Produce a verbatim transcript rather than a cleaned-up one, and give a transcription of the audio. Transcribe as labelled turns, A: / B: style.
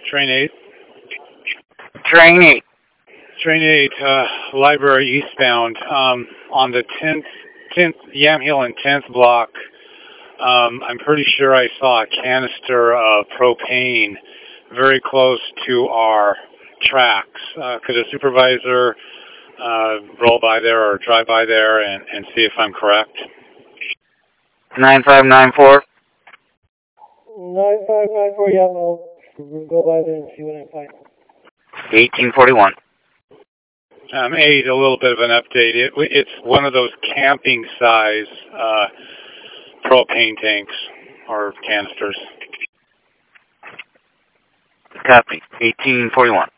A: Train eight.
B: Train eight.
A: Train eight, uh, Library eastbound, um, on the tenth, tenth, Yamhill and tenth block. Um, I'm pretty sure I saw a canister of propane very close to our tracks. Uh, could a supervisor uh, roll by there or drive by there and, and see if I'm correct?
B: nine five nine four.
C: nine five nine four, yeah, I'll go by there and see what I find.
B: eighteen forty-one.
A: Um, eight, a little bit of an update. It, it's one of those camping size uh, propane tanks or canisters.
B: Copy. eighteen forty-one.